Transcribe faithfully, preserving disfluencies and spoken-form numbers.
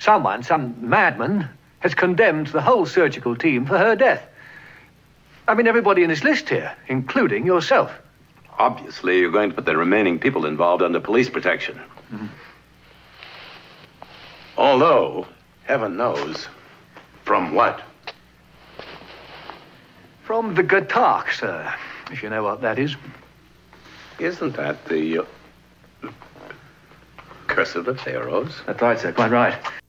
Someone, some madman, has condemned the whole surgical team for her death. I mean, everybody in this list here, including yourself. Obviously, you're going to put the remaining people involved under police protection. Mm-hmm. Although, heaven knows, from what? From the Gatak, sir, if you know what that is. Isn't that the uh, Curse of the Pharaohs? That's right, sir, quite right.